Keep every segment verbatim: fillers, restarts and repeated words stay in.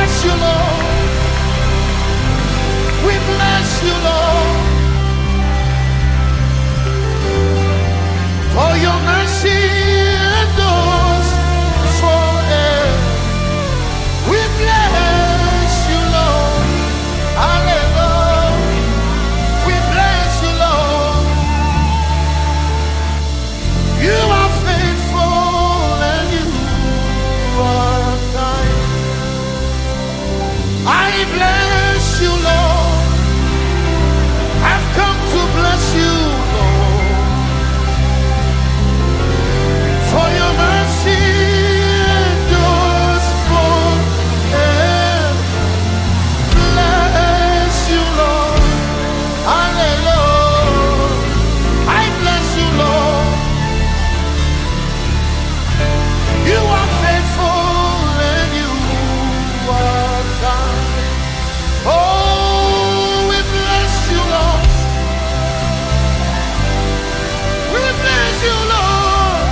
bless you, Lord. We bless you, Lord, for your mercy endures forever. We bless you, Lord. Hallelujah. We bless you, Lord. You are faithful and you are kind. I bless you, Lord. I've come to bless you, Lord, for your mercy endures forever. Bless you, Lord. Hallelujah. I bless you, Lord. You are faithful and you are kind. Oh, we bless you, Lord. We bless you, Lord,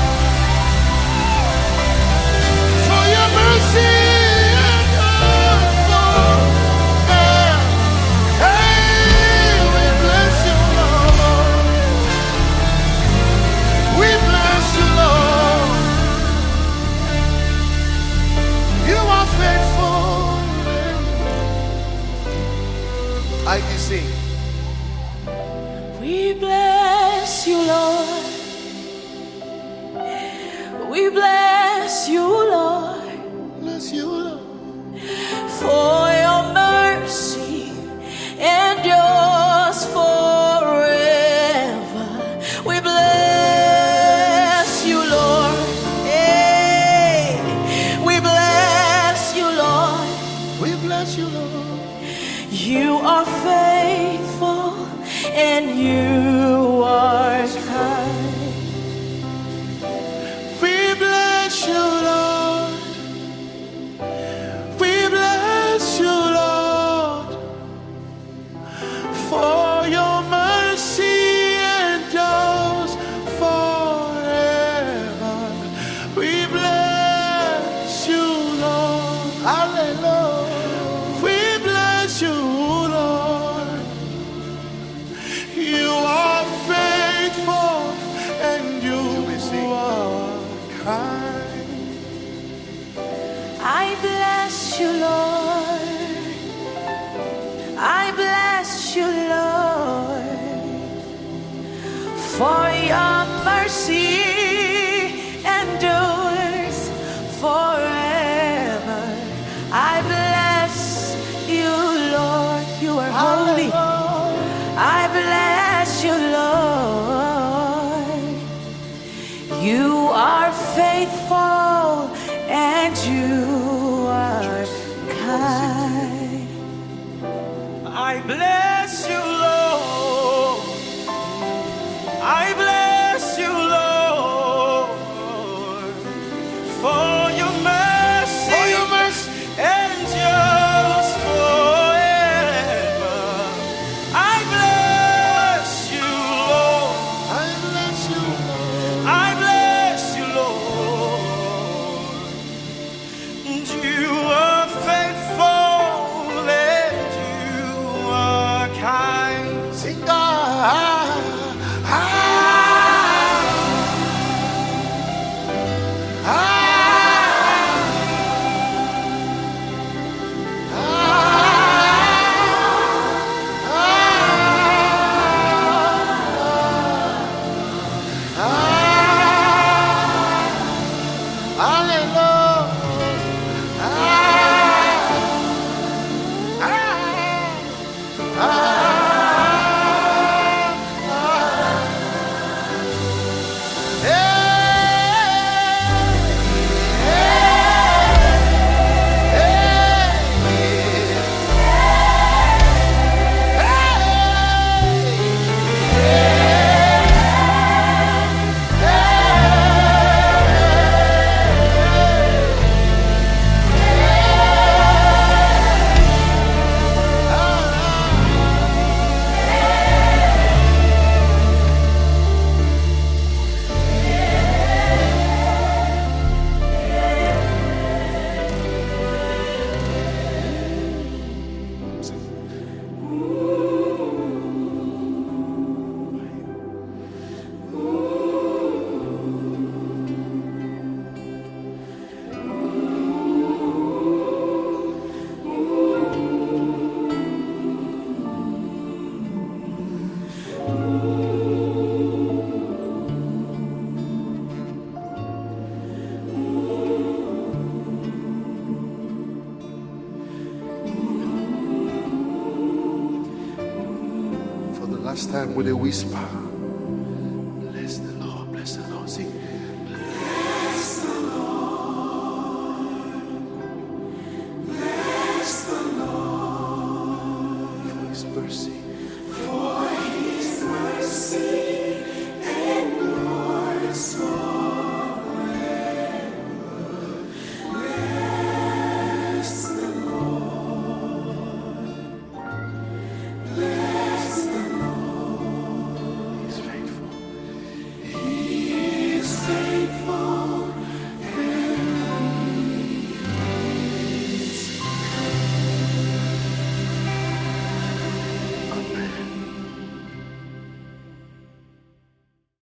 for your mercy endures forever. Hey, we bless you, Lord. We bless you, Lord. You are faithful. I can sing. We bless you, Lord. We bless you, Lord, Bless you, Lord. for your mercy endures forever. We bless you, Lord. Hey, we bless you, Lord. We bless you, Lord. You are faithful and you are kind. We bless you, Lord. We bless you, Lord, for your mercy endures forever. We bless you, Lord. Hallelujah. We bless you, Lord. You are faithful and you are kind. I bless you, Lord. I bless you, Lord, for your mercy endures forever. I bless you, Lord. You are holy. I bless you, Lord. You are faithful and you are kind. I bless you, Lord. I bless you, Lord, for your mercy, for your mercy endures forever. I bless you, Lord. I bless you, Lord. I bless you, Lord. And you are faithful and you are kind. Sing God. last time with a whisper.